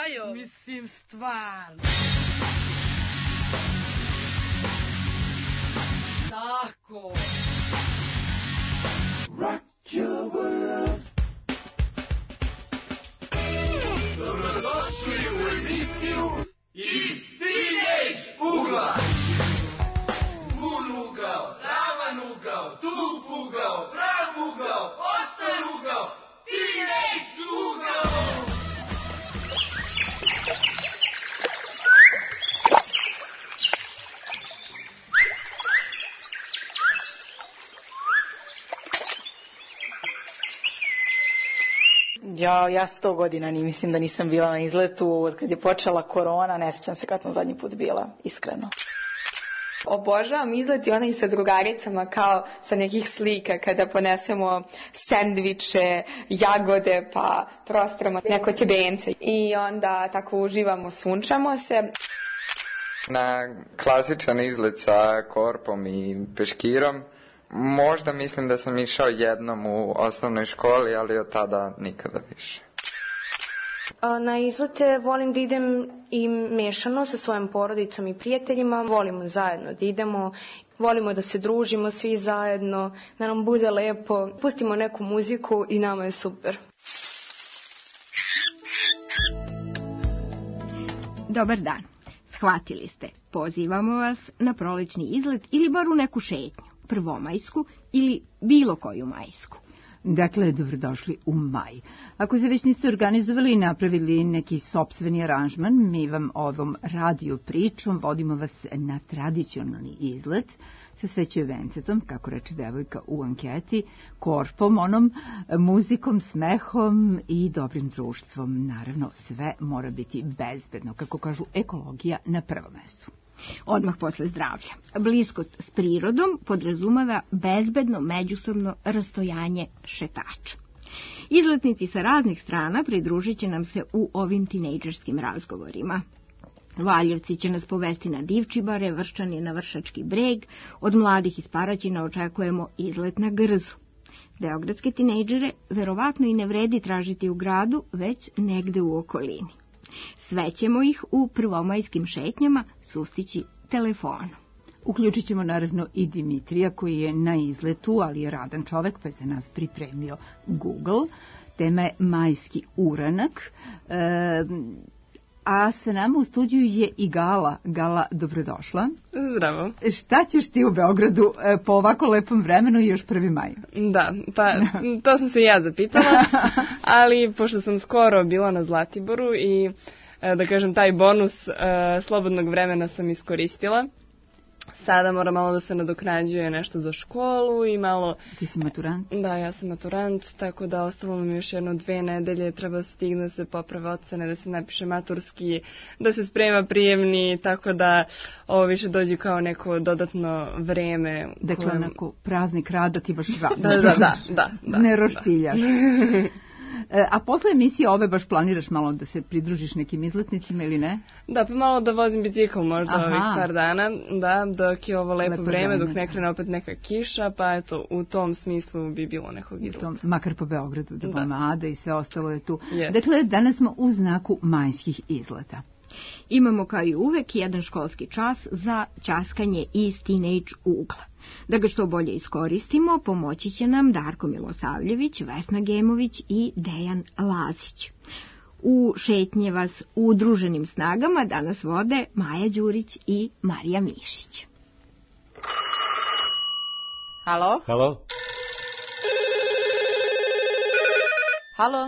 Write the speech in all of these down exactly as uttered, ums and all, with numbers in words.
je ovo? Mislim, stvarno. Tako. Rock your world. Dobrodošli u emisiju Iz Teenage ugla. Vun ugao, ravan ugao, tup ugao, prav ugao, oštar ugao, Teenage ugao. Ja, ja sto godina ni mislim da nisam bila na izletu. Od kad je počela korona, ne sjećam se kad sam zadnji put bila, iskreno. Obožavam izlet i onaj sa drugaricama kao sa nekih slika kada ponesemo sendviče, jagode pa prostramo neko ćebence i onda tako uživamo, sunčamo se. Na klasičan izlet sa korpom i peškirom možda mislim da sam išao jednom u osnovnoj školi, ali od tada nikada više. Na izlete volim da idem i mešano sa svojom porodicom i prijateljima. Volimo zajedno da idemo, volimo da se družimo svi zajedno, da nam bude lepo. Pustimo neku muziku i nama je super. Dobar dan. Shvatili ste, pozivamo vas na prolećni izlet ili bar u neku šetnju, prvomajsku ili bilo koju majsku. Dakle, dobrodošli u maj. Ako se već niste organizovali i napravili neki sopstveni aranžman, mi vam ovom radio pričom vodimo vas na tradicionalni izlet sa Svećoj Vencetom, kako reče devojka u anketi, korpom, onom, muzikom, smehom i dobrim društvom. Naravno, sve mora biti bezbedno, kako kažu, ekologija na prvom mestu. Odmah posle zdravlja. Bliskost s prirodom podrazumeva bezbedno međusobno rastojanje šetača. Izletnici sa raznih strana pridružit će nam se u ovim tinejdžerskim razgovorima. Valjevci će nas povesti na Divčibare, Vrščani na Vršački breg, od mladih iz Paraćina očekujemo izlet na Grzu. Beogradske tinejdžere verovatno i ne vredi tražiti u gradu, već negde u okolini. Sve ćemo ih u prvomajskim šetnjama sustići telefonom. Uključit ćemo naravno i Dimitrija koji je na izletu, ali je radan čovek pa je za nas pripremio Google. Tema je majski uranak. E, a sa nama u studiju je i Gala. Gala, dobrodošla. Zdravo. Šta ćeš ti u Beogradu po ovako lepom vremenu i još prvi maj? Da, pa to sam se i ja zapitala, ali pošto sam skoro bila na Zlatiboru i da kažem taj bonus slobodnog vremena sam iskoristila. Sada mora malo da se nadoknađuje nešto za školu i malo... Ti si maturant? Da, ja sam maturant, tako da ostalo nam još jedno dve nedelje, treba stigne da se poprave ocene, da se napiše maturski, da se sprema prijemni, tako da ovo više dođe kao neko dodatno vreme. Dakle, kojem... onako praznik rada ti baš rada. Da, da, da, da, da. Ne roštiljaš. Da. A posle emisije ove baš planiraš malo da se pridružiš nekim izletnicima ili ne? Da, pa malo da vozim bicikl možda Aha. ovih par dana, da, dok je ovo lepo, lepo vreme, dok ne krene opet neka kiša, pa eto, u tom smislu bi bilo nekog izleta. Tom, makar po Beogradu, da Bomada i sve ostalo je tu. Yes. Dakle, danas smo u znaku majskih izleta. Imamo kao i uvek jedan školski čas za ćaskanje iz Teenage ugla. Da ga što bolje iskoristimo, pomoći će nam Darko Milosavljević, Vesna Gemović i Dejan Lazić. U šetnje vas u udruženim snagama danas vode Maja Đurić i Marija Mišić. Halo? Halo? Halo?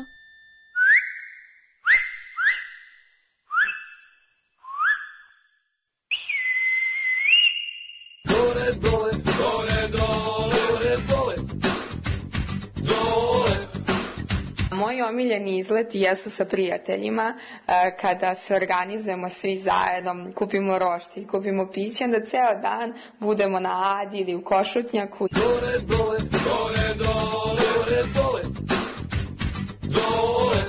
Moji omiljeni izleti jesu sa prijateljima, kada se organizujemo svi zajedno, kupimo roštilj, kupimo piće, onda ceo dan budemo na Adi ili u Košutnjaku. Dole, dole, dole, dole, dole, dole.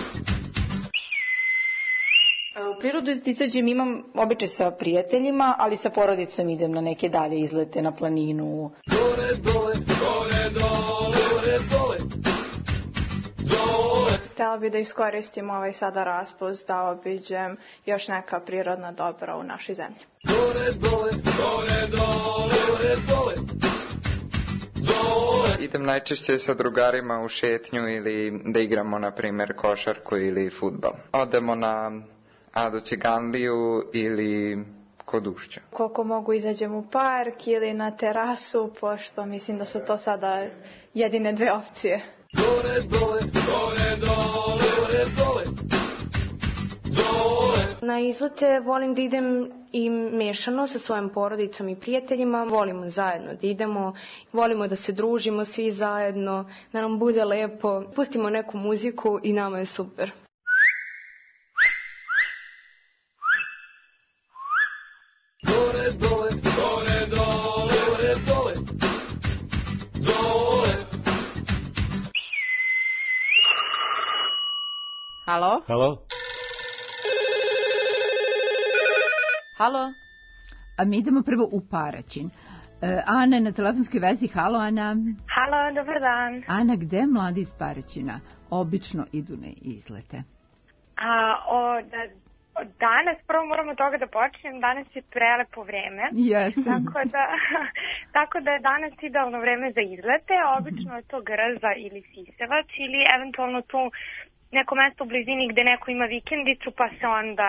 U prirodu izađem, imam običaj sa prijateljima, ali sa porodicom idem na neke dalje izlete na planinu. Dole, dole, dole, dole, dole, dole. htjela bi da iskoristim ovaj sada raspust da obiđem još neka prirodna dobra u našoj zemlji. Dole, dole, dole, dole, dole, dole. Dole. Idem najčešće sa drugarima u šetnju ili da igramo, na primjer, košarku ili fudbal. Odemo na Adu Ciganliju ili kod Ušća. Koliko mogu izađem u park ili na terasu, pošto mislim da su to sada jedine dve opcije. Dole, dole, dole, dole, dole, dole. Dole. Na izlete volim da idem i mešano sa svojom porodicom i prijateljima. Volimo zajedno da idemo, volimo da se družimo svi zajedno, da nam bude lepo. Pustimo neku muziku i nama je super. Dole, dole, dole, dole, dole, dole. Dole. Halo? Halo? Halo? A mi idemo prvo u Paraćin. E, Ana je na telefonskoj vezi. Halo, Ana. Halo, dobar dan. Ana, gde mladi iz Paraćina obično idu na izlete? A, o, da, danas, prvo moramo od toga da počnem, danas je prelepo vreme. Jeste. Tako da, tako da je danas idealno vreme za izlete. Obično je to Grza ili Sisevac ili eventualno tu neko mesto u blizini gde neko ima vikendicu pa se onda...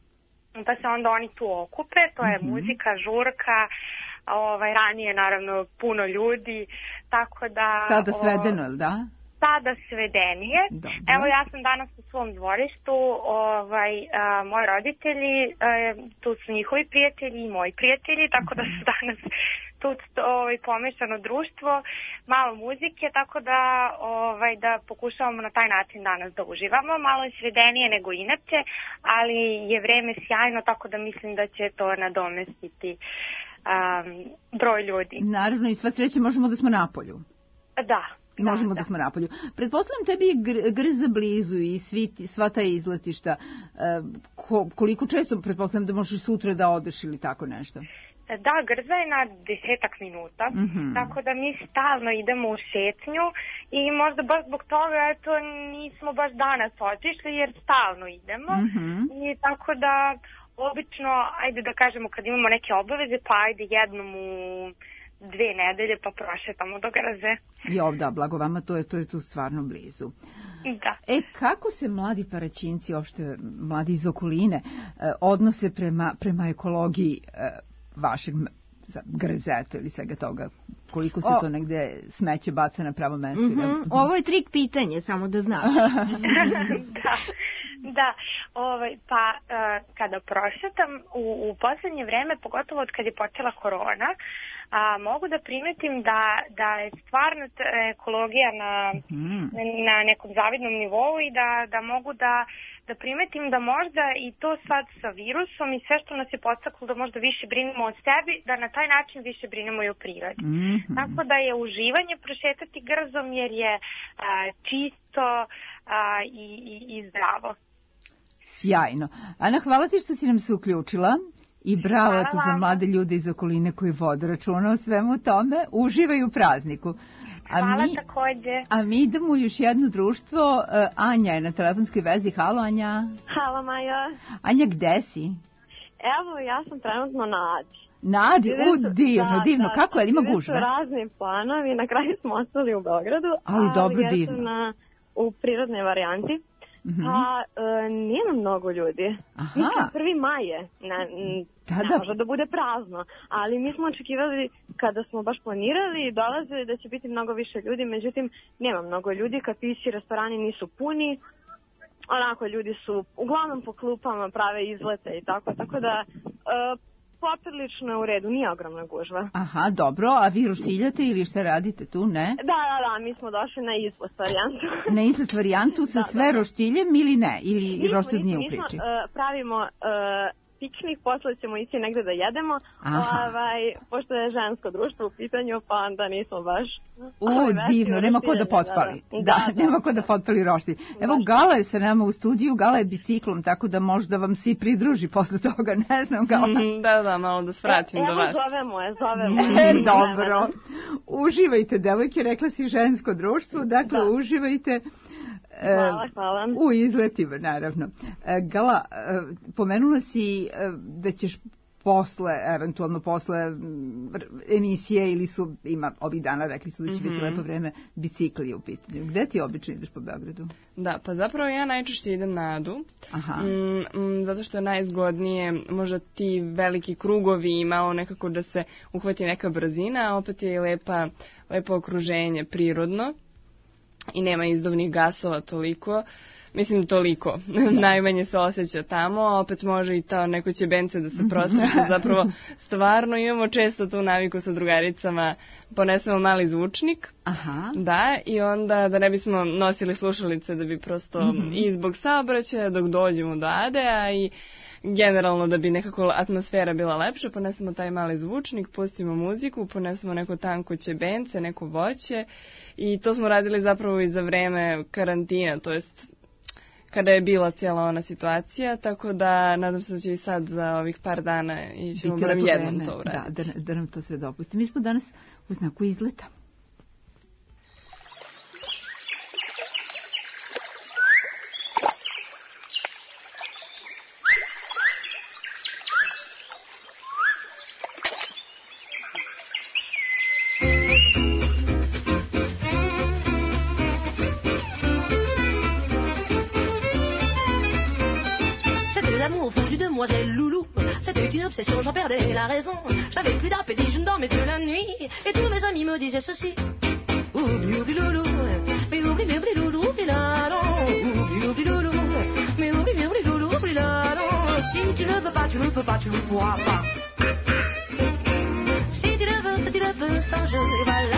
pa se onda oni tu okupe, to je mm-hmm. muzika, žurka, ovaj, ranije naravno puno ljudi, tako da... Sada svedeno, o, da? Sada svedenije. Dobro. Evo ja sam danas u svom dvorištu, ovaj, a, moji roditelji, a, tu su njihovi prijatelji i moji prijatelji, tako da su danas tu ovaj, pomešano društvo, malo muzike, tako da, ovaj, da pokušavamo na taj način danas da uživamo. Malo je svedenije nego inače, ali je vreme sjajno, tako da mislim da će to nadomestiti um, broj ljudi. Naravno, i sva sreća možemo da smo na polju. Da. Možemo da, da smo na polju. Pretpostavljam tebi je gr Grza blizu i svi, sva ta izletišta. E, ko, koliko često, pretpostavljam da možeš sutra da odeš ili tako nešto? Da, Grza je na desetak minuta, mm-hmm. tako da mi stalno idemo u šetnju i možda baš zbog toga eto, nismo baš danas otišli jer stalno idemo mm-hmm. i tako da obično, ajde da kažemo kad imamo neke obaveze pa ajde jednom u dve nedelje pa prošetamo do Grze. Jo, da, blago vama, to je, to je tu stvarno blizu. Da. E, kako se mladi Paraćinci, uopšte mladi iz okoline, odnose prema, prema ekologiji vašeg Grezeta ili svega toga? Koliko se o, to negde smeće baca na pravo mesto? Mm-hmm. Da... Ovo je trik pitanje, samo da znaš. Da. Da, ovaj, pa uh, kada prošetam u, u poslednje vreme, pogotovo od kad je počela korona, a, mogu da primetim da, da je stvarno ekologija na, mm. na nekom zavidnom nivou i da, da mogu da, da primetim da možda i to sad sa virusom i sve što nas je podstaklo da možda više brinemo o sebi, da na taj način više brinemo i o prirodi. Mm-hmm. Tako da je uživanje prošetati Grzom jer je a, čisto a, i, i, i zdravo. Sjajno. Ana, hvala ti što si nam se uključila i bravo to za mlade ljude iz okoline koji vode računa o svemu tome. Uživaju u prazniku. A hvala mi, takođe. A mi idemo u još jedno društvo. Anja je na telefonskoj vezi. Halo, Anja. Halo, Maja. Anja, gde si? Evo, ja sam trenutno na Adi. Na Adi? U, divno, da, divno. Da, kako je? Ima gužve? Bili su razni planovi. Na kraju smo ostali u Beogradu. Ali dobro, ja divno. Ja sam na, u prirodnoj varijanti. Mm-hmm. Pa, e, nije nam mnogo ljudi. Aha. Mislim, prvi maj je. Ne, da, ne da. može da bude prazno. Ali mi smo očekivali, kada smo baš planirali i dolazili, da će biti mnogo više ljudi. Međutim, nema mnogo ljudi. Kafići, restorani nisu puni. Onako, ljudi su uglavnom po klupama, prave izlete i tako. Tako da... E, poprilično u redu, nije ogromna gužva. Aha, dobro, a vi roštiljate ili šta radite tu, ne? Da, da, da, mi smo došli na izlet varijantu. Na izlet varijantu sa da, sve da. roštiljem ili ne? Ili roštilj nije u priči? Mi smo, uh, pravimo uh, piknik, posle ćemo ići negde da jedemo, ovaj, pošto je žensko društvo u pitanju, pa onda nismo baš... U, divno, nema ko da potpali. Da, da. da, da nema ko da potpali roštilj. Evo, Gala je sa nama u studiju, Gala je biciklom, tako da možda vam svi pridruži posle toga, ne znam, Gala. Mm, da, da, malo da svratim e, do vas. Evo, zovemo je, zovemo je. E, dobro. Uživajte, devojke, rekla si žensko društvo, dakle, da. uživajte. Hvala, hvala. U izletima, naravno. Gala, pomenula si da ćeš posle, eventualno posle emisije ili su, ima ovih dana, rekli su da će mm-hmm. biti lepo vreme, bicikli u pitanju. Gde ti obično ideš po Beogradu? Da, pa zapravo ja najčešće idem na Adu, Aha. Mm, mm, zato što je najzgodnije, možda ti veliki krugovi i malo nekako da se uhvati neka brzina, a opet je i lepa, lepo okruženje, prirodno i nema izduvnih gasova toliko. Mislim, toliko. Najmanje se osjeća tamo, a opet može i to neko ćebence da se prostraši. Zapravo, stvarno imamo često tu naviku sa drugaricama, ponesemo mali zvučnik. Aha. Da, i onda da ne bismo nosili slušalice, da bi prosto mm-hmm. i zbog saobraćaja dok dođemo do Ade, a i generalno da bi nekako atmosfera bila lepša, ponesemo taj mali zvučnik, pustimo muziku, ponesemo neko tanko ćebence, neko voće i to smo radili zapravo i za vreme karantina, to jest kada je bila cijela ona situacija, tako da nadam se da će i sad za ovih par dana i ćemo barem jednom to uraditi. Da, da, da nam to sve dopusti. Mi smo danas u znaku izleta. J'en perdais la raison. Je n'avais plus d'appétit, je ne dormais plus la nuit. Et tous mes amis me disaient ceci. Oublie, oublie loulou, mais oublie, mais oublie loulou, oublie la non. Oublie, oublie loulou, mais oublie, mais oublie loulou, oublie la non. Si tu ne veux pas, tu ne peux pas, tu ne pourras pas. Si tu le veux, tu le veux, c'est un jeu, et voilà.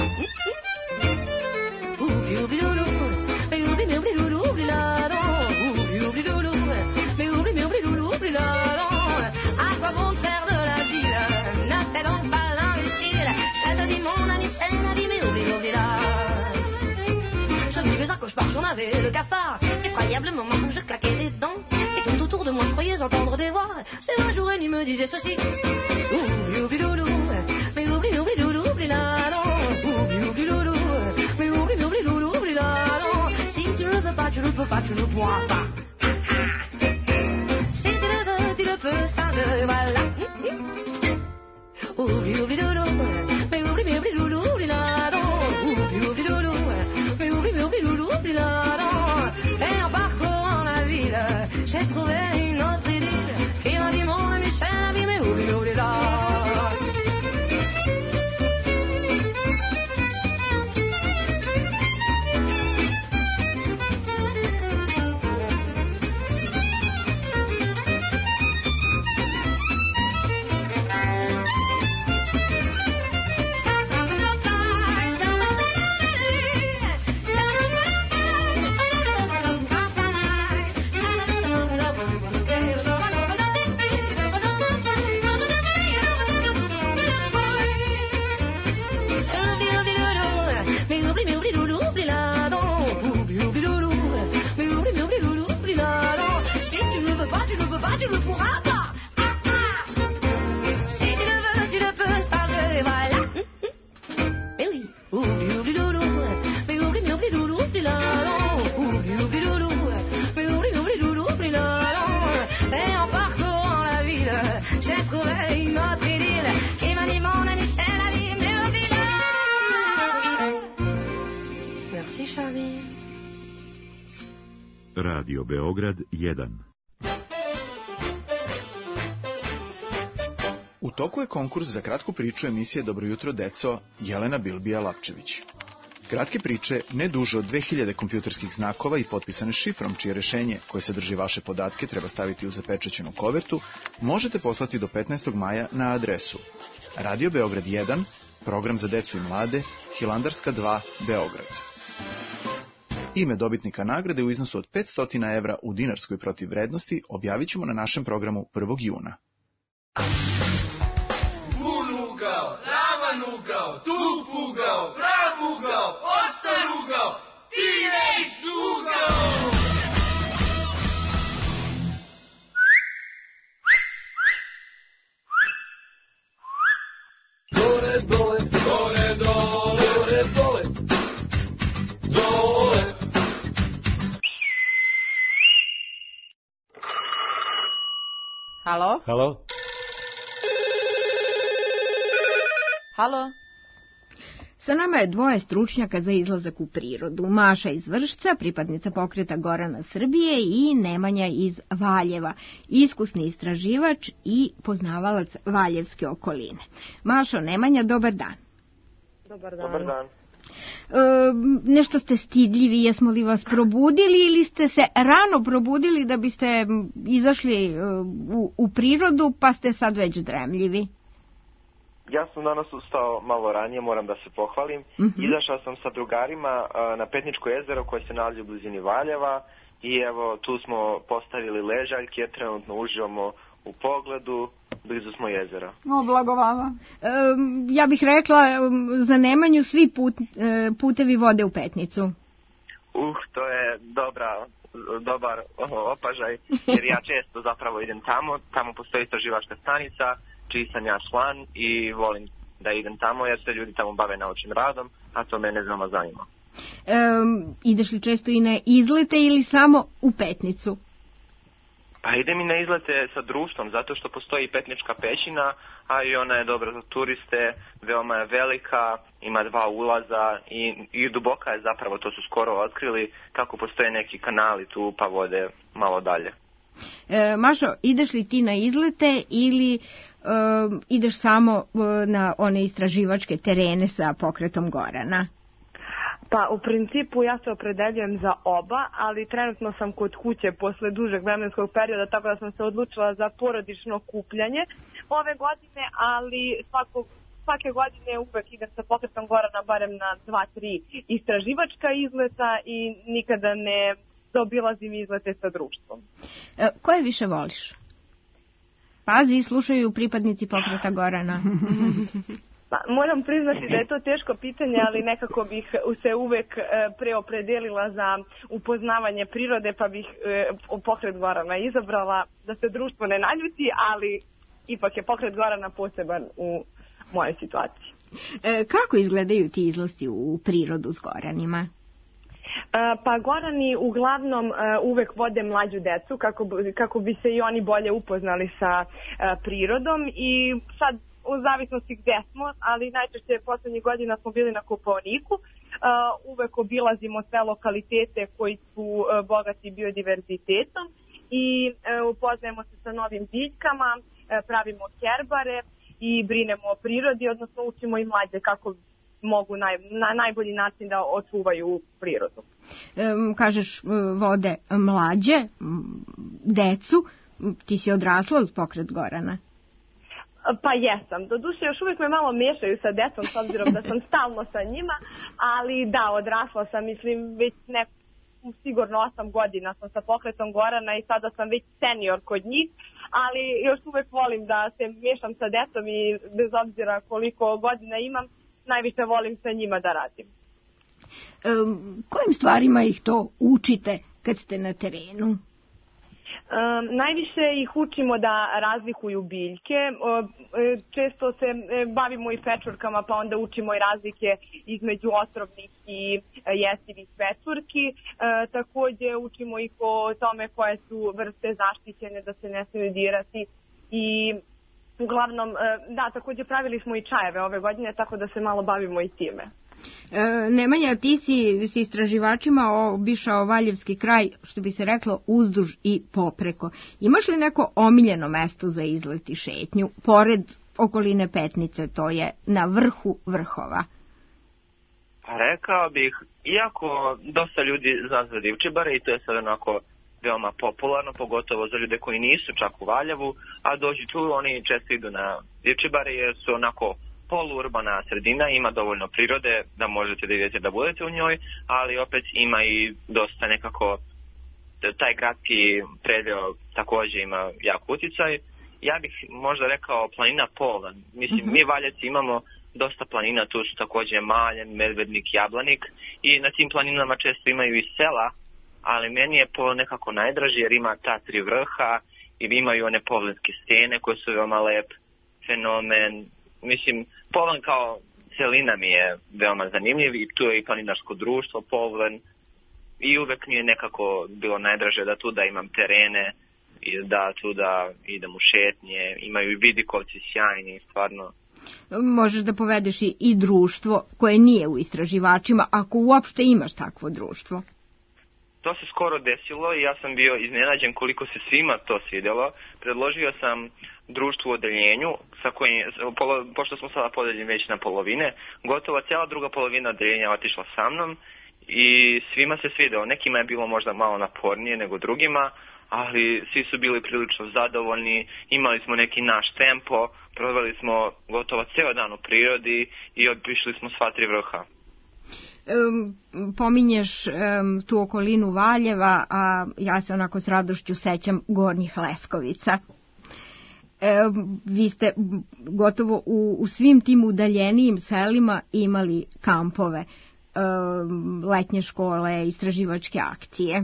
Oublie, oublie loulou, mais oublie, mais oublie loulou, oublie la non. Oublie, oublie loulou, mais oublie, mais oublie loulou, oublie la non. À quoi bon te faire de la ville? Ne fais donc pas l'imbécile. Ça te dit mon ami, c'est la vie, mais oublie, oublie là. Je vivais un cauchemar, j'en avais le cafard. Effroyablement, je claquais les dents. Et tout autour de moi, je croyais entendre des voix. C'est un jour, il me disait ceci. Oublie, oublie loulou, mais oublie, oublie loulou, oublie là, non. Oublie, oublie loulou, mais oublie, oublie loulou, oublie là, non. Si tu ne veux pas, tu ne peux pas, tu ne pourras pas. C'est un jeu, voilà. Oublie, oublie loulou, mais oublie, mais oublie loulou, oublie la non. Oublie, oublie loulou, mais oublie, mais oublie loulou, oublie la non. Et en parcourant la ville, j'ai trouvé une autre idylle qui m'a dit mon ami, c'est la vie, mais oublie, oublie la. Radio Beograd jedan. U toku je konkurs za kratku priču emisije Dobro jutro deco Jelena Bilbija-Lapčević. Kratke priče, ne duže od dve hiljade kompjuterskih znakova i potpisane šifrom, čije rešenje koje sadrži vaše podatke treba staviti u zapečaćenu kovertu, možete poslati do petnaestog maja na adresu Radio Beograd jedan, program za decu i mlade, Hilandarska dva, Beograd. Ime dobitnika nagrade u iznosu od petsto evra u dinarskoj protivvrednosti objavit ćemo na našem programu prvog juna. Pun ugao, ravan ugao, tup ugao, prav ugao, ostar ugao, T-Rex ugao! Dole, dole, dole, dole, dole, dole, dole. Halo? Halo? Sa nama je dvoje stručnjaka za izlazak u prirodu. Maša iz Vršca, pripadnica pokreta Gorana Srbije, i Nemanja iz Valjeva, iskusni istraživač i poznavalac valjevske okoline. Mašo, Nemanja, dobar dan. Dobar dan. Dobar dan. E, nešto ste stidljivi, jesmo li vas probudili ili ste se rano probudili da biste izašli u, u prirodu pa ste sad već dremljivi? Ja sam danas ustao malo ranije, moram da se pohvalim. Mm-hmm. Izašao sam sa drugarima na Petničko jezero koje se nalazi u blizini Valjeva i evo tu smo postavili ležaljke, trenutno uživamo u pogledu, blizu smo jezera. O, blago vama. E, ja bih rekla, za Nemanju svi put, putevi vode u Petnicu. Uh, to je dobra, dobar opažaj, jer ja često zapravo idem tamo, tamo postoji istraživačka stanica, čiji sam ja član i volim da idem tamo jer se ljudi tamo bave naučnim radom, a to mene veoma zanima. E, ideš li često i na izlete ili samo u Petnicu? Pa idem i na izlete sa društvom, zato što postoji Petnička pećina, a i ona je dobra za turiste, veoma je velika, ima dva ulaza i, i duboka je zapravo, to su skoro otkrili, kako postoje neki kanali tu pa vode malo dalje. E, Mašo, ideš li ti na izlete ili e, ideš samo e, na one istraživačke terene sa pokretom Gorana? Pa u principu ja se opredeljujem za oba, ali trenutno sam kod kuće posle dužeg vremenskog perioda, tako da sam se odlučila za porodično kupljanje ove godine, ali svakog, svake godine uvek idem sa pokretom Gorana barem na dva, tri istraživačka izleta i nikada ne obilazim izlete sa društvom. E, koje više voliš? Pazi, slušaju pripadnici pokreta Gorana. Pa, moram priznati da je to teško pitanje, ali nekako bih se uvek e, preopredelila za upoznavanje prirode, pa bih e, pokret Gorana izabrala, da se društvo ne naljuti, ali ipak je pokret Gorana poseban u mojoj situaciji. E, kako izgledaju ti izlasti u prirodu s Goranima? Pa Gorani uglavnom uvek vode mlađu decu kako bi, kako bi se i oni bolje upoznali sa prirodom i sad u zavisnosti gde smo, ali najčešće poslednjih godina smo bili na Kopaoniku, uvek obilazimo sve lokalitete koji su bogati biodiverzitetom i upoznajemo se sa novim biljkama, pravimo kerbare i brinemo o prirodi, odnosno učimo i mlađe kako mogu naj, na najbolji način da očuvaju prirodu. E, kažeš vode mlađe, decu, ti si odrasla uz pokret Gorana? Pa jesam, doduše još uvijek me malo mešaju sa decom s obzirom da sam stalno sa njima, ali da, odrasla sam, mislim već ne, sigurno osam godina sam sa pokretom Gorana i sada sam već senior kod njih, ali još uvijek volim da se mešam sa decom i bez obzira koliko godina imam, najviše volim sa njima da radim. Um, kojim stvarima ih to učite kad ste na terenu? Um, najviše ih učimo da razlikuju biljke. Um, često se bavimo i pečurkama, pa onda učimo i razlike između otrovnih i jestivih pečurki. Um, takođe učimo ih o tome koje su vrste zaštićene, da se ne smiju dirati i uglavnom, da, takođe pravili smo i čajeve ove godine, tako da se malo bavimo i time. E, Nemanja, ti si s istraživačima obišao Valjevski kraj, što bi se reklo, uzduž i popreko. Imaš li neko omiljeno mesto za izlet i šetnju, pored okoline Petnice, to je na vrhu vrhova? Rekao bih, iako dosta ljudi zna Divčibare i to je sad onako veoma popularno, pogotovo za ljude koji nisu čak u Valjevu, a dođu tu, oni često idu na Divčibare jer su onako poluurbana sredina, ima dovoljno prirode da možete da idete da budete u njoj, ali opet ima i dosta nekako, taj gradski predeo takođe ima jak uticaj. Ja bih možda rekao planina Polan. Mislim, uh-huh. mi Valjevci imamo dosta planina, tu su takođe Maljen, Medvednik, Jablanik i na tim planinama često imaju i sela, ali meni je Polan nekako najdraži jer ima ta tri vrha i imaju one povlenske stene koje su veoma lep fenomen. Mislim, Polan kao celina mi je veoma zanimljiv i tu je i planinarsko društvo Povlen i uvek mi je nekako bilo najdraže da tu da imam terene i da tu da idem u šetnje, imaju i vidikovci sjajni, stvarno. Možeš da povedeš i, i društvo koje nije u istraživačima, ako uopšte imaš takvo društvo. To se skoro desilo i ja sam bio iznenađen koliko se svima to svidjelo. Predložio sam društvu u odeljenju, sa kojim, pošto smo sada podeljeni već na polovine, gotovo cijela druga polovina odeljenja otišla sa mnom i svima se svidjelo. Nekima je bilo možda malo napornije nego drugima, ali svi su bili prilično zadovoljni, imali smo neki naš tempo, proveli smo gotovo ceo dan u prirodi i obišli smo sva tri vrha. Um, pominješ um, tu okolinu Valjeva, a ja se onako s radošću sećam Gornjih Leskovica. Um, vi ste gotovo u, u svim tim udaljenijim selima imali kampove, um, letnje škole, istraživačke akcije.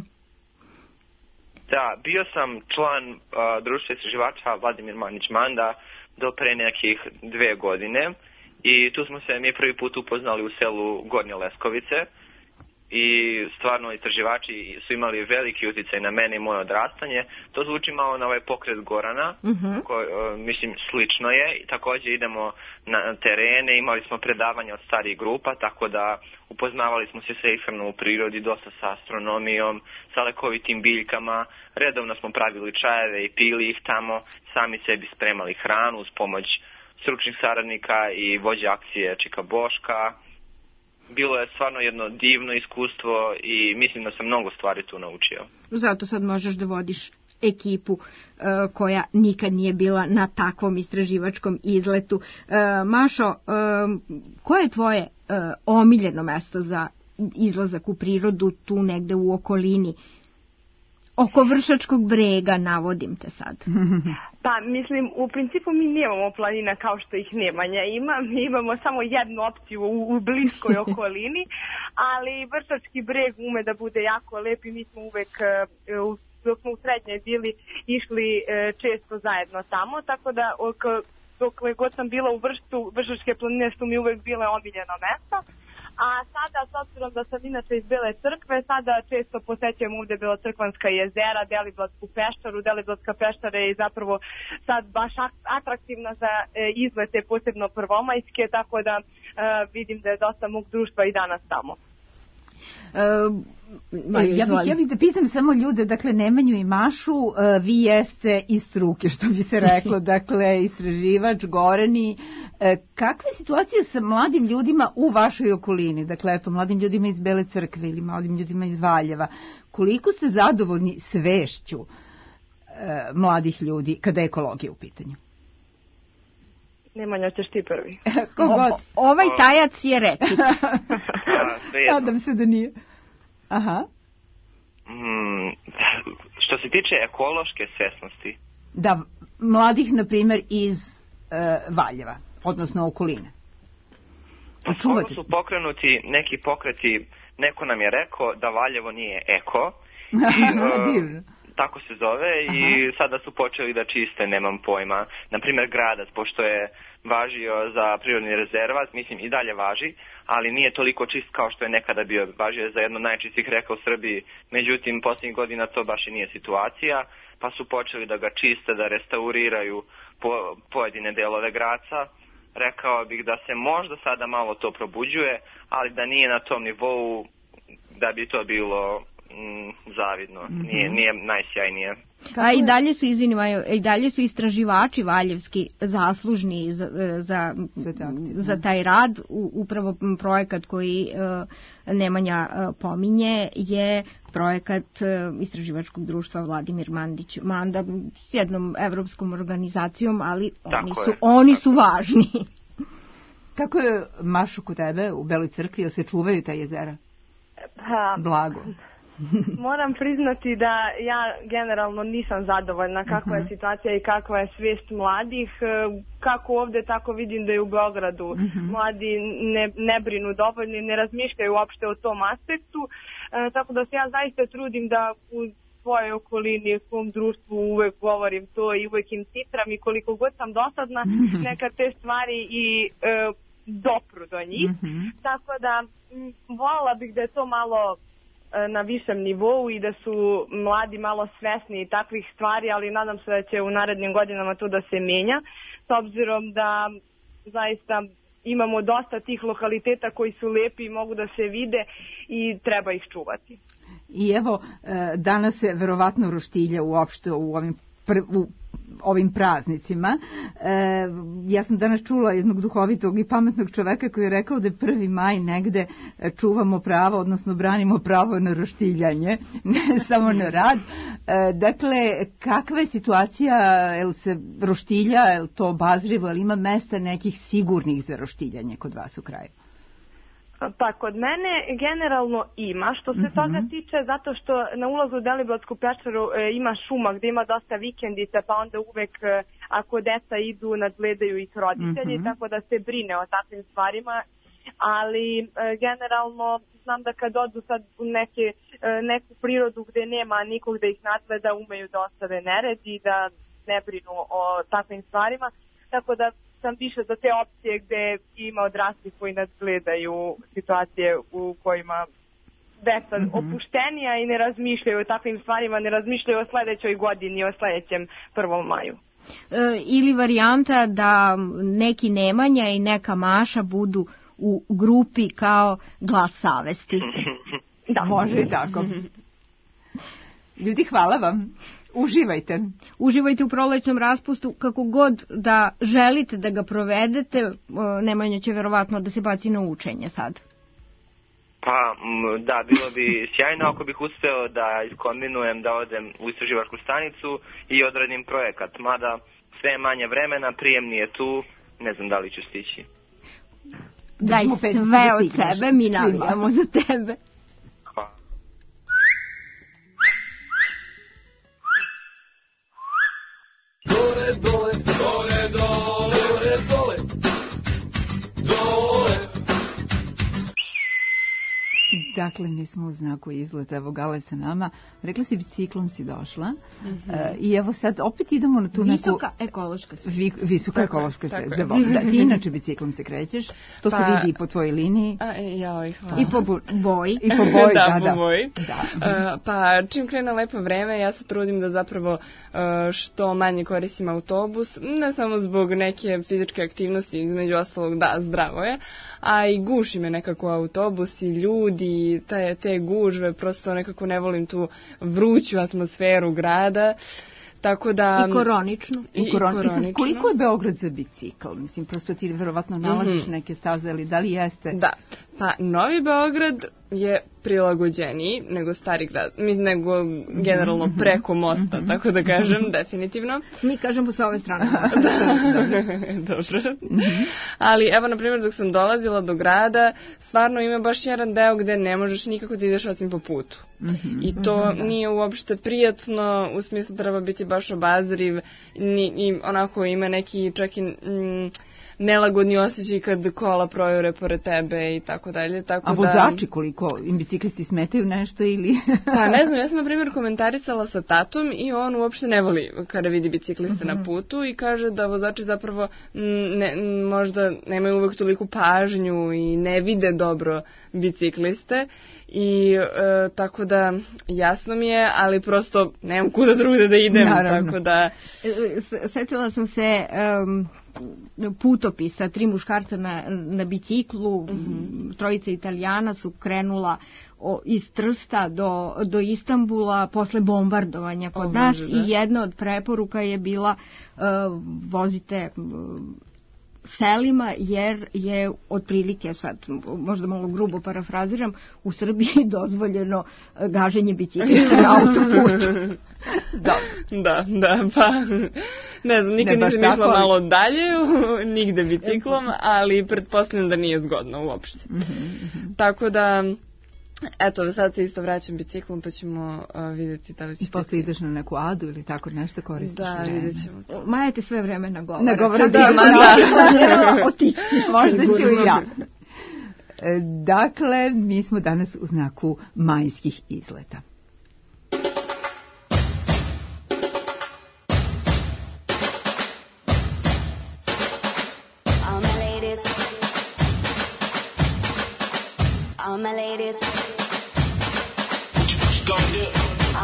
Da, bio sam član uh, društva istraživača Vladimir Mandić-Manda do pre nekih dve godine. I tu smo se mi prvi put upoznali u selu Gornje Leskovice i stvarno istraživači su imali veliki utjecaj na mene i moje odrastanje. To zvuči malo na ovaj pokret Gorana, uh-huh. koji, mislim, slično je. I također idemo na terene, imali smo predavanja od starijih grupa, tako da upoznavali smo se sa ishranom u prirodi, dosta sa astronomijom, sa lekovitim biljkama. Redovno smo pravili čajeve i pili ih tamo, sami sebi spremali hranu uz pomoć stručnih saradnika i vođe akcije Čika Boška. Bilo je stvarno jedno divno iskustvo i mislim da sam mnogo stvari tu naučio. Zato sad možeš da vodiš ekipu uh, koja nikad nije bila na takvom istraživačkom izletu. Uh, Mašo, uh, koje je tvoje uh, omiljeno mesto za izlazak u prirodu tu negde u okolini? Oko Vršačkog brega, navodim te sad. Pa, mislim, u principu mi nemamo planina kao što ih Nemanja ima. Mi imamo samo jednu opciju u, u bliskoj okolini, ali Vršački breg ume da bude jako lep i mi smo uvek, uh, dok smo u srednjoj bili, išli uh, često zajedno tamo, tako da dok god sam bila u Vrštu, Vršačke planine su mi uvek bile omiljeno mesto. A sada, s obzirom da sam inače iz Bele Crkve, sada često posećujem ovdje Belocrkvanska jezera, Deliblatsku peščaru. Deliblatska peščara je zapravo sad baš atraktivna za izlete, posebno prvomajske, tako da uh, vidim da je dosta mog društva i danas tamo. Uh, ja bih, ja bih da pitam samo ljude, dakle Nemanju i Mašu, uh, vi jeste iz struke, što bi se reklo, dakle istraživač, Gorani. Uh, kakva je situacija sa mladim ljudima u vašoj okolini? Dakle, eto, mladim ljudima iz Bele Crkve ili mladim ljudima iz Valjeva. Koliko ste zadovoljni svešću uh, mladih ljudi kada je ekologija u pitanju? Nemanja, ćeš ti prvi. O, ovaj tajac je reci. Nadam se da nije. Aha. Mm, što se tiče ekološke svesnosti. Da, mladih, na primjer, iz uh, Valjeva, odnosno okoline. Skoro su pokrenuti neki pokreti, neko nam je rekao da Valjevo nije eko. I, uh, tako se zove. Aha. I sada su počeli da čiste, nemam pojma. Naprimjer, Gradac, pošto je važio za prirodni rezervat, mislim i dalje važi, ali nije toliko čist kao što je nekada bio. Važio je za jedno najčistih reka u Srbiji, međutim, posljednjih godina to baš i nije situacija, pa su počeli da ga čiste, da restauriraju po, pojedine delove Graca. Rekao bih da se možda sada malo to probuđuje, ali da nije na tom nivou da bi to bilo zavidno, mm-hmm. nije, nije najsjajnije. A i dalje su, izvinim, i dalje su istraživači valjevski zaslužni za, za, za taj rad. U, upravo projekat koji uh, Nemanja uh, pominje je projekat uh, istraživačkog društva Vladimir Mandić Manda s jednom evropskom organizacijom, ali oni su, oni su važni. Kako je, Mašo, kod tebe u Beloj Crkvi, jel se čuvaju ta jezera? Pa, blago. Moram priznati da ja generalno nisam zadovoljna kakva je situacija i kakva je svijest mladih. Kako ovdje, tako vidim da je u Beogradu. Uh-huh. Mladi ne, ne brinu dovoljno i ne razmišljaju uopšte o tom aspektu. E, tako da se ja zaista trudim da u svojoj okolini, u svom društvu uvek govorim to i uvek im citram i koliko god sam dosadna, neka te stvari i e, dopru do njih. Uh-huh. Tako da m, voljela bih da je to malo na višem nivou i da su mladi malo svesni takvih stvari, ali nadam se da će u narednim godinama to da se menja, s obzirom da zaista imamo dosta tih lokaliteta koji su lepi i mogu da se vide i treba ih čuvati. I evo, danas se verovatno roštilja uopšte u ovim u ovim praznicima. E, ja sam danas čula jednog duhovitog i pametnog čoveka koji je rekao da je prvi maj negde čuvamo pravo, odnosno branimo pravo na roštiljanje, ne samo na rad. E, dakle, kakva je situacija, jel se roštilja, jel to obazrivo, jel ima mesta nekih sigurnih za roštiljanje kod vas u kraju? Pa kod mene generalno ima, što se mm-hmm. toga tiče, zato što na ulazu u Deliblatsku pečaru e, ima šuma gde ima dosta vikendica, pa onda uvek e, ako deca idu nadgledaju ih roditelji, mm-hmm. tako da se brine o takvim stvarima, ali e, generalno znam da kad odu sad u neke, e, neku prirodu gde nema nikog da ih nadgleda, umeju da ostave nered i da ne brinu o takvim stvarima, tako da sam više za te opcije gde ima odrasli koji nadgledaju situacije u kojima deca mm-hmm. opuštenija i ne razmišljaju o takvim stvarima, ne razmišljaju o sledećoj godini, o sledećem prvom maju. E, ili varijanta da neki Nemanja i neka Maša budu u grupi kao glas savesti. Da. Može i tako. Ljudi, hvala vam. Uživajte. Uživajte u prolećnom raspustu kako god da želite da ga provedete. Nemanja će verovatno da se baci na učenje sad. Pa da, bilo bi sjajno ako bih uspeo da iskombinujem da odem u istraživačku stanicu i odradim projekat. Mada sve je manje vremena, prijemni je tu, ne znam da li ću stići. Daj sve od sebe, mi navijamo za tebe. Dole, dole, dole, dole, dole, dole. Dakle, mi smo u znaku izleta, evo Gale sa nama. Rekla si biciklom si došla mm-hmm. uh, i evo sad opet idemo na tu visoka neku... ekološka svest. Vi, visoka tako ekološka svest. Da, ti inače biciklom se krećeš, to pa, se vidi i po tvojoj liniji. A, joj, hvala. I po boji. I po boji, da, da, po da. boji. Da. Uh, pa čim krene lepo vreme, ja se trudim da zapravo uh, što manje koristim autobus, ne samo zbog neke fizičke aktivnosti, između ostalog, da, zdravo je, a i guši me nekako autobus i ljudi, te, te gužve, prosto nekako ne volim tu vruću atmosferu grada. Tako da... I koronično. I, I koronično. Mislim, koliko je Beograd za bicikl? Mislim, prosto ti verovatno nalaziš mm-hmm. neke staze, ali da li jeste? Da. Pa, Novi Beograd je prilagođeniji nego stari grad, nego generalno preko mosta, mm-hmm. tako da kažem, definitivno. Mi kažemo sa ove strane. Dobro. Mm-hmm. Ali evo, na primjer, dok sam dolazila do grada, stvarno ima baš jedan deo gde ne možeš nikako da ideš osim po putu. Mm-hmm. I to mm-hmm. nije uopšte prijatno, u smislu treba biti baš obazriv, ni, i onako ima neki čak i... Mm, nelagodni osjećaj kad kola projure pored tebe i tako dalje. Tako a vozači da... koliko? Im biciklisti smetaju nešto ili... Pa ne znam, ja sam na primjer komentarisala sa tatom i on uopšte ne voli kada vidi bicikliste uh-huh. na putu i kaže da vozači zapravo ne, možda nemaju uvek toliku pažnju i ne vide dobro bicikliste i e, tako da jasno mi je, ali prosto nemam kuda drugde da idem. Naravno. Tako da... Setila sam se... Um... putopisa, tri muškarca na, na biciklu, mm-hmm. trojica Italijana su krenula o, iz Trsta do, do Istanbula posle bombardovanja kod o, nas može, i jedna od preporuka je bila uh, vozite uh, selima jer je otprilike, sad možda malo grubo parafraziram, u Srbiji dozvoljeno gaženje biciklista na autoputu. Da, da, da, pa ne znam, nikad ne nisam išla malo dalje, nigde biciklom, ali pretpostavljam da nije zgodno uopšte. Mm-hmm. Tako da, eto, sad se isto vraćam biciklom, pa ćemo uh, vidjeti da li će... I posle ideš na neku adu ili tako nešto koristiš. Da, vidjet ćemo to. Maja te sve vreme nagovara. Nagovara, da, da, da. Otići, možda ću i ja. Dakle, mi smo danas u znaku majskih izleta. All my ladies,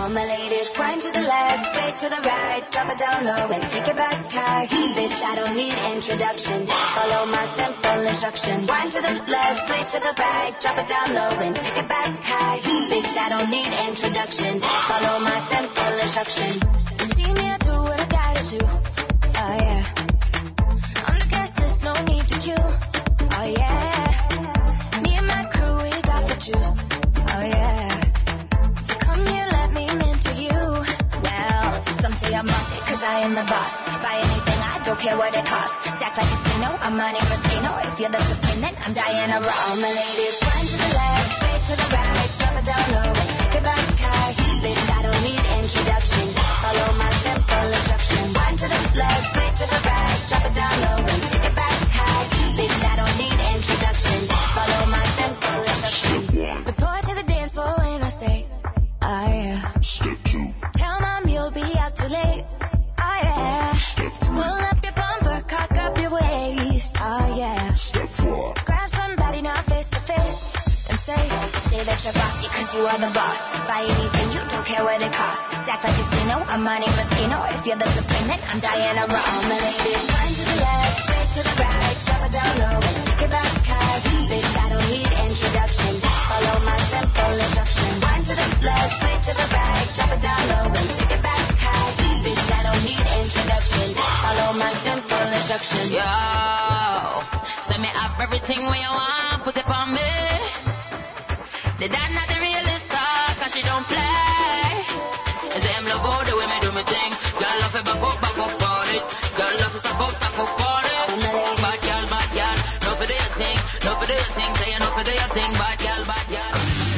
all my ladies. Wind to the left, sway to the right, drop it down low and take it back high. Bitch, I don't need introduction. Follow my simple instruction. Wind to the left, sway to the right, drop it down low and take it back high. Bitch, I don't need introduction. Follow my simple instruction. You see me, I do what I gotta do. Oh yeah. On the gas list, no need to queue. Oh yeah. Me and my crew, we got the juice. Oh yeah. So come here, let me mentor you. Now, some say I'm on it, cause I am the boss. Buy anything, I don't care what it costs. Stack like a casino, I'm Monte Moschino. If you're the supreme, then I'm Diana Ross. All my ladies, one to the left, straight to the right, drop it down low and take it back high. Bitch, I don't need introduction. Follow my simple instruction. One to the left, straight to the right, drop it down low and take it back high. Bitch, I don't need introduction. Follow my simple instruction. Report to the dance floor when I say, oh yeah. Step two. Tell mom you'll be out too late. Oh yeah. Step three. Pull up your bumper, cock up your waist. Oh yeah. Step four. Grab somebody now face to face and say, say that you're bossy cause you are the boss. Buy anything, you don't care what it costs. Stack like a casino, I'm Monte Moschino. If you're the supreme, then I'm Diana Ross. All my ladies, one to the left, straight to the right, drop it down low and take it back high. Bitch, I don't need introduction. Follow my simple instruction. One to the left, straight to the right, drop it down low and take it back high. Bitch, I don't need introduction. Follow my simple instruction. Yo, send me up everything where you want, put it on me. The dad not the realest star, cause she don't play. And say I'm love all the way me do me thing. Girl love it back up, back up on it. Girl love it stop up, stop up on it. Bad girl, bad girl, no for do your thing, no for do your thing. Say you no for do your thing, bad girl, bad girl.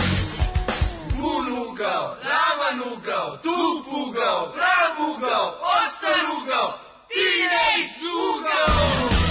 Un угол, левый угол, тут угол, правый угол, острый угол, тeenage угол.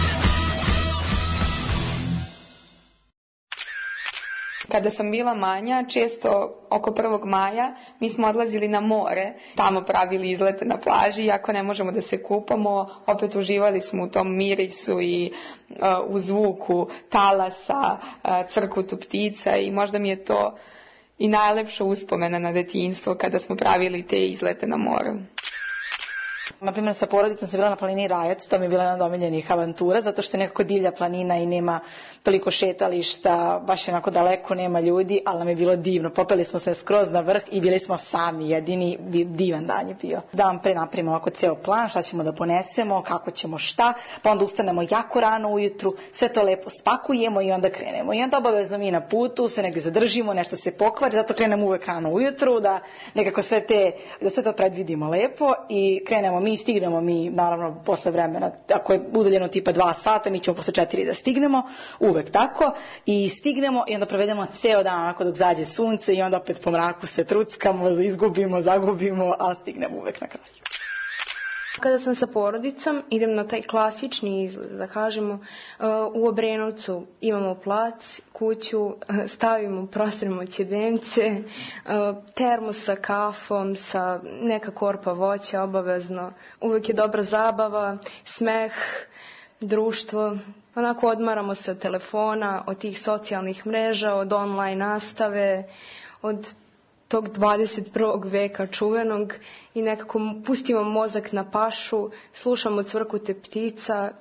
Kada sam bila manja, često oko prvog maja, mi smo odlazili na more, tamo pravili izlete na plaži, iako ne možemo da se kupamo, opet uživali smo u tom mirisu i uh, u zvuku talasa, uh, crkutu ptica i možda mi je to i najlepša uspomena na detinjstvo kada smo pravili te izlete na moru. Naprimjer, sa porodicom sam bila na planini Rajac, to mi je bila jedna od omiljenih avantura, zato što je nekako divlja planina i nema toliko šetališta, baš je onako daleko, nema ljudi, ali nam je bilo divno. Popeli smo se skroz na vrh i bili smo sami, jedini, divan dan je bio. Da vam pre napravimo ovako ceo plan, šta ćemo da ponesemo, kako ćemo šta, pa onda ustanemo jako rano ujutru, sve to lepo spakujemo i onda krenemo. I onda obavezno mi na putu se negdje zadržimo, nešto se pokvari, zato krenemo uvek rano ujutru, da nekako sve te, da sve to predvidimo lepo i krenemo mi, stignemo mi, naravno, posle vremena, ako je udaljeno tipa dva sata, mi ćemo posle četiri da stignemo, uvek tako, i stignemo i onda provedemo ceo dan onako dok zađe sunce i onda opet po mraku se truckamo, izgubimo, zagubimo, ali stignemo uvek na kraju. Kada sam sa porodicom, idem na taj klasični izlet, da kažemo, u Obrenovcu imamo plac, kuću, stavimo, prostremo ćebence, termos sa kafom, sa neka korpa voća obavezno. Uvek je dobra zabava, smeh, društvo. Onako odmaramo se od telefona, od tih socijalnih mreža, od online nastave, od tog dvadeset prvog veka čuvenog i nekako pustimo mozak na pašu, slušamo cvrkute ptica.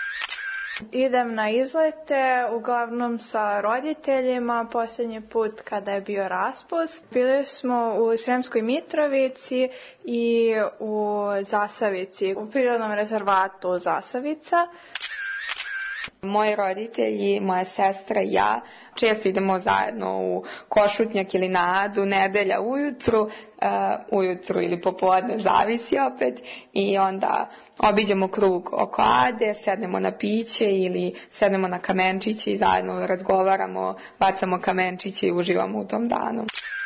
Idem na izlete, uglavnom sa roditeljima, posljednji put kada je bio raspust. Bili smo u Sremskoj Mitrovici i u Zasavici, u prirodnom rezervatu Zasavica. Moji roditelji, moja sestra i ja često idemo zajedno u Košutnjak ili na Adu, nedelja ujutru, uh, ujutru ili popodne, zavisi opet, i onda obiđemo krug oko Ade, sednemo na piće ili sednemo na kamenčiće i zajedno razgovaramo, bacamo kamenčiće i uživamo u tom danu.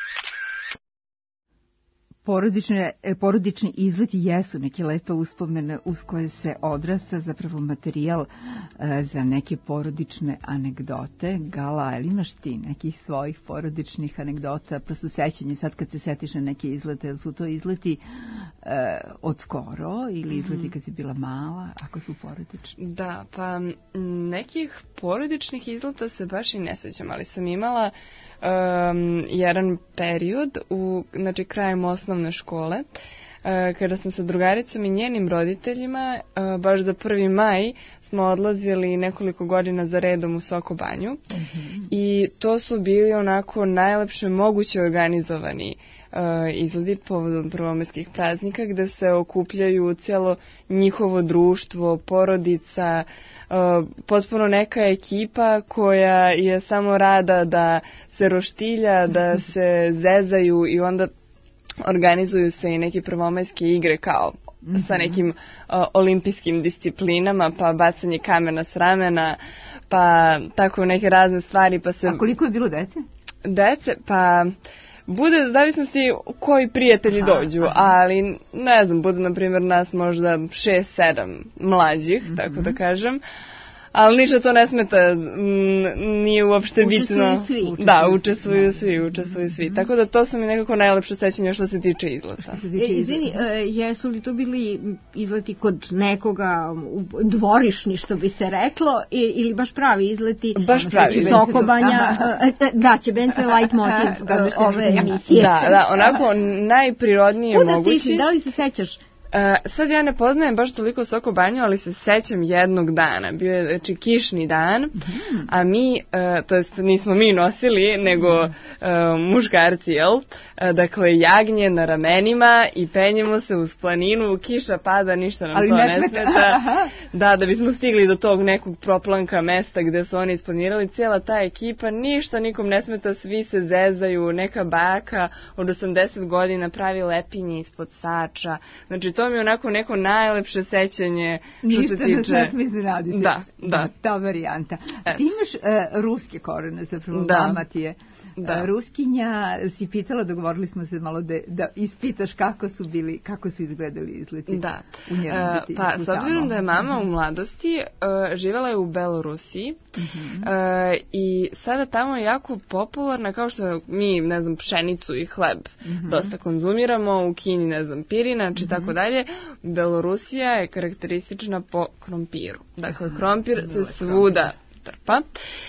Porodične, porodični izleti jesu neke lepe uspomene uz koje se odrasta, zapravo materijal e, za neke porodične anegdote. Gala, ali imaš ti nekih svojih porodičnih anegdota, prosto sećanje sad kad se setiš na neke izlete, ili su to izleti e, od skoro ili izleti kad si bila mala, ako su porodični? Da, pa nekih porodičnih izleta se baš i ne sećam, ali sam imala um, jedan period, u, znači krajem osnovne škole, uh, kada sam sa drugaricom i njenim roditeljima, uh, baš za prvi maj, smo odlazili nekoliko godina za redom u Soko Banju. Mm-hmm. I to su bili onako najlepše moguće organizovani uh, izgledi povodom prvomajskih praznika, gde se okupljaju cijelo njihovo društvo, porodica, uh, potpuno neka ekipa koja je samo rada da se roštilja, da se zezaju i onda organizuju se i neke prvomajske igre kao mm-hmm. sa nekim uh, olimpijskim disciplinama, pa bacanje kamena s ramena, pa tako neke razne stvari. Pa se... A koliko je bilo dece? Dece, pa bude zavisnosti koji prijatelji aha, dođu, aha. ali ne znam, bude na primjer nas možda šest sedam mlađih, mm-hmm. tako da kažem. Ali ništa to ne smeta, m, nije uopšte bitno. Učestvuju svi. Učestvuju da, učestvuju svi, učestvuju svi. Mm-hmm. Tako da to su mi nekako najlepše sećanja što se tiče izleta. E, izvini, e, jesu li to bili izleti kod nekoga u dvorišni, što bi se reklo, i, ili baš pravi izleti? Baš pravi. Soko Banja, da, Ćebence light motiv ove emisije. Da, da, onako najprirodnije mogući. Kuda si išli, da li se sećaš? Uh, sad ja ne poznajem baš toliko Soko Banju, ali se sećam jednog dana. Bio je znači, kišni dan, mm. a mi, uh, to jest nismo mi nosili, nego uh, muškarci, jel? Uh, dakle, jagnje na ramenima i penjemo se uz planinu, kiša pada, ništa nam ali to ne smeta. Da, da bismo stigli do tog nekog proplanka mesta gde su oni isplanirali, cijela ta ekipa, ništa nikom ne smeta, svi se zezaju, neka baka od osamdeset godina pravi lepinje ispod sača. Znači, to mi je onako neko najlepše sećanje što ništa se tiče... Ništa da se ne smije raditi. Da, da. Ta varijanta. Ti imaš uh, ruske korene, zapravo da. Mama ti je da. Uh, ruskinja, si pitala, dogovorili smo se malo da, da ispitaš kako su bili, kako su izgledali izleti. Da. U njenom uh, pa, s obzirom da je mama u mladosti, uh, živjela je u Belorusiji uh-huh. uh, i sada tamo je jako popularna, kao što mi, ne znam, pšenicu i hleb uh-huh. dosta konzumiramo, u Kini, ne znam, pirinač i uh-huh. tako dalje. Belorusija je karakteristična po krompiru. Dakle, krompir se svuda trpa.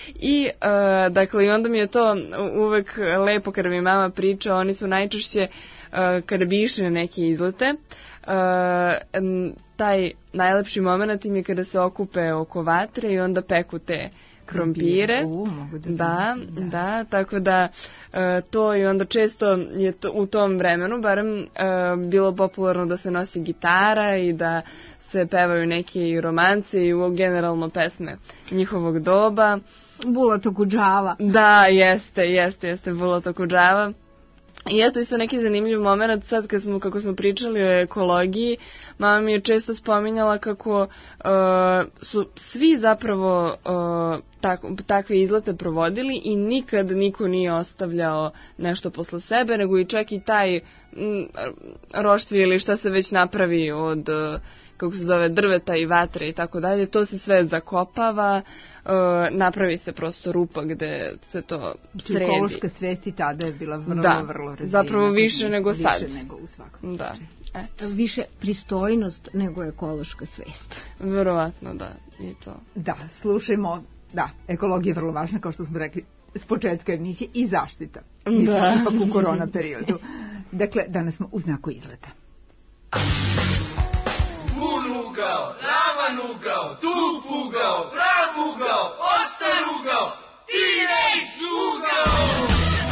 I, uh, dakle, i onda mi je to uvek lepo kada mi mama priča, oni su najčešće, uh, kada bi išli na neke izlete, uh, taj najlepši moment im je kada se okupe oko vatre i onda peku te krompire. U, mogu da, da, da, da, tako da uh, to i onda često je to, u tom vremenu barem uh, bilo popularno da se nosi gitara i da se pevaju neke i romance i generalno pesme njihovog doba. Bulato Kudžava. Da, jeste, jeste, jeste Bulato Kudžava. I eto isto neki zanimljiv moment, sad kad smo, kako smo pričali o ekologiji, mama mi je često spominjala kako uh, su svi zapravo uh, tak, takve izlete provodili i nikad niko nije ostavljao nešto posle sebe, nego i čak i taj mm, roštilj ili šta se već napravi od, uh, kako se zove, drveta i vatre i tako dalje, to se sve zakopava, uh, napravi se prosto rupa gde se to sredi. Ekološka svest i tada je bila vrlo, da, vrlo razvijena. Zapravo više nego više sad. Više nego u svakom da. Eto. Više pristojnost nego ekološka svest. Verovatno, da, i to. Da, slušajmo, da, ekologija je vrlo važna, kao što smo rekli s početka emisije, i zaštita. Mi smo da. ipak u korona periodu. Dakle, danas smo u znaku izleta. Bun ugao, ravan ugao, tup ugao, prav ugao, ostar ugao, T-Rex ugao!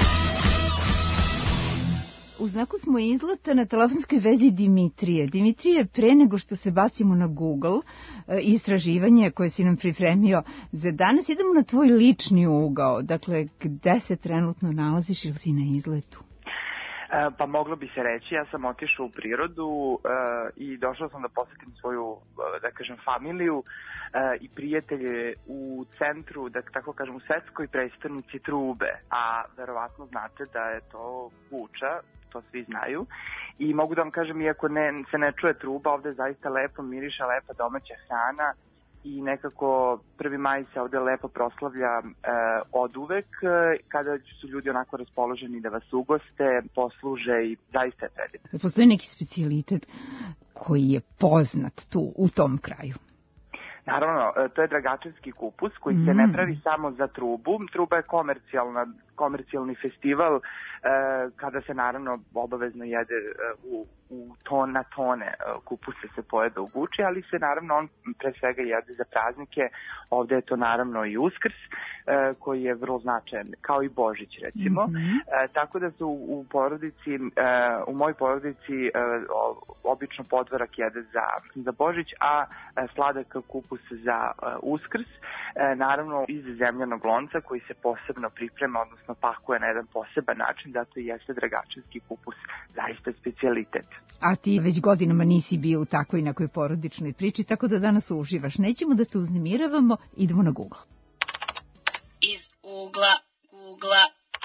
U znaku smo izleta na telefonskoj vezi Dimitrije. Dimitrije, pre nego što se bacimo na Google, istraživanje koje si nam pripremio za danas, idemo na tvoj lični ugao. Dakle, gde se trenutno nalaziš ili si na izletu? Pa moglo bi se reći, ja sam otišao u prirodu uh, i došao sam da posjetim svoju, uh, da kažem, familiju uh, i prijatelje u centru, da tako kažem, u svetskoj prestonici Trube, a verovatno znate da je to Guča, to svi znaju. I mogu da vam kažem, iako ne, se ne čuje truba, ovde je zaista lepo, miriša lepa domaća hrana i nekako prvi maj se ovde lepo proslavlja e, od uvek, kada su ljudi onako raspoloženi da vas ugoste, posluže i zaista je predivno. Postoji neki specijalitet koji je poznat tu u tom kraju? Naravno, to je dragačevski kupus koji se ne pravi samo za trubu. Truba je komercijalna, komercijalni festival kada se naravno obavezno jede u, u ton na tone kupuse se pojede u Guči, ali se naravno on pre svega jede za praznike. Ovde je to naravno i Uskrs koji je vrlo značajan, kao i Božić recimo. Mm-hmm. Tako da su u porodici, u mojoj porodici obično podvorak jede za, za Božić, a sladak kupus za Uskrs. Naravno iz zemljanog lonca koji se posebno priprema, odnosno pakuje na jedan poseban način, zato i jeste dragačevski kupus zaista specijalitet. A ti već godinama nisi bio u takvoj nekoj porodičnoj priči, tako da danas uživaš. Nećemo da te uznemiravamo, idemo na Google. Iz ugla Google.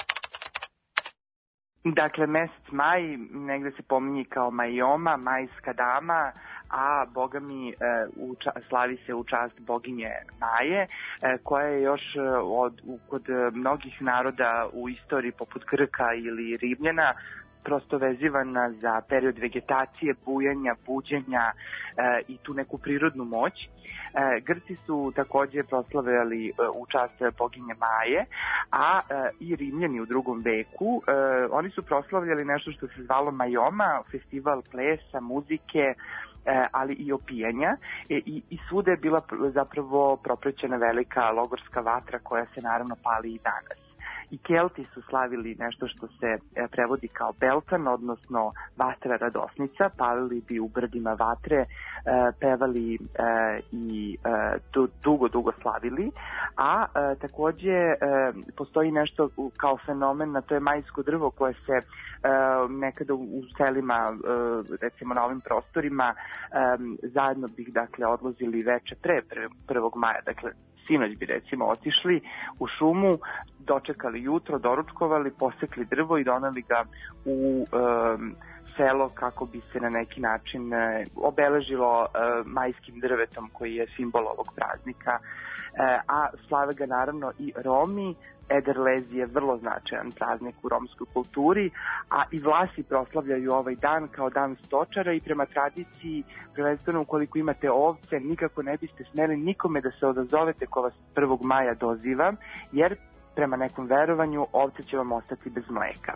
Dakle, mesec maj negde se pominji kao Majoma, majska dama, a boga mi u, slavi se u čast boginje Maje, koja je još od, kod mnogih naroda u istoriji poput Grka ili Rimljana prosto vezivana za period vegetacije, bujanja, buđenja e, i tu neku prirodnu moć. E, Grci su takođe proslavljali e, u čast boginje Maje, a e, i Rimljani u drugom veku. E, oni su proslavljali nešto što se zvalo Majoma, festival plesa, muzike, E, ali i opijanja e, i, i svuda je bila zapravo proprećena velika logorska vatra koja se naravno pali i danas. I Kelti su slavili nešto što se e, prevodi kao Beltan, odnosno vatra radosnica, palili bi u brdima vatre, e, pevali e, i e, du, dugo, dugo slavili, a e, takođe e, postoji nešto kao fenomen, a to je majsko drvo koje se e, nekada u, u selima, e, recimo na ovim prostorima, e, zajedno bih dakle odlazili veče pre prvog maja, dakle sinoć bi recimo otišli u šumu, dočekali jutro, doručkovali, posekli drvo i doneli ga u um, selo kako bi se na neki način uh, obeležilo uh, majskim drvetom koji je simbol ovog praznika. Uh, a slave ga naravno i Romi. Ederlezi je vrlo značajan praznik u romskoj kulturi, a i Vlasi proslavljaju ovaj dan kao dan stočara i prema tradiciji, prvenstveno ukoliko imate ovce, nikako ne biste smeli nikome da se odazovete ko vas prvog maja doziva, jer prema nekom verovanju ovce će vam ostati bez mleka.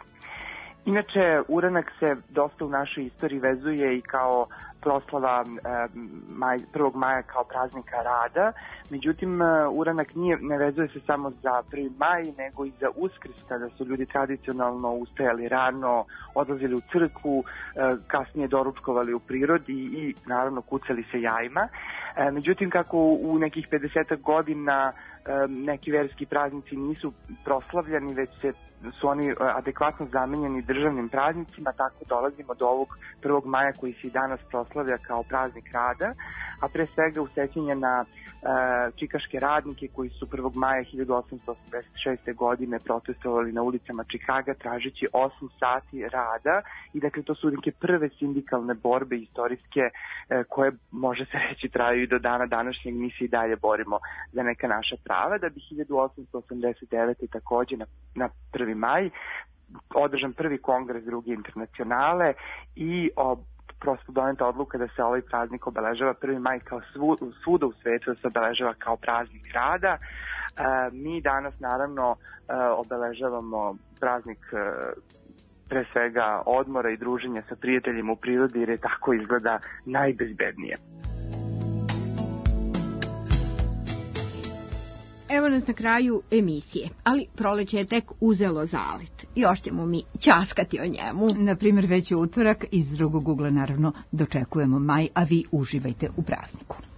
Inače, uranak se dosta u našoj istoriji vezuje i kao proslava e, maj, prvog maja kao praznika rada, međutim uranak nije, ne vezuje se samo za prvi maj, nego i za Uskrs, kada su ljudi tradicionalno ustajali rano, odlazili u crkvu, e, kasnije doručkovali u prirodi i naravno kucali se jajima. E, međutim, kako u nekih pedesetak godina e, neki verski praznici nisu proslavljani, već se su oni adekvatno zamenjeni državnim praznicima, tako dolazimo do ovog prvog maja koji se i danas proslavlja kao praznik rada, a pre svega u sećanje na e, čikaške radnike koji su prvog maja hiljadu osamsto osamdeset šeste. godine protestovali na ulicama Čikaga tražeći osam sati rada i dakle to su neke prve sindikalne borbe istorijske e, koje može se reći traju i do dana današnjeg. Mi se i dalje borimo za neka naša prava, da bi hiljadu osamsto osamdeset devete. takođe na, na prvi maj održan prvi kongres druge internacionale i o, prosto doneta odluka da se ovaj praznik obeležava prvi maj kao svu, svuda u svetu, da se obeležava kao praznik rada. E, mi danas naravno e, obeležavamo praznik e, pre svega odmora i druženja sa prijateljima u prirodi, jer je tako izgleda najbezbednije. Evo nas na kraju emisije, ali proleće je tek uzelo zalet. Još ćemo mi ćaskati o njemu. Naprimjer, već u utorak iz drugog ugla naravno dočekujemo maj, a vi uživajte u prazniku.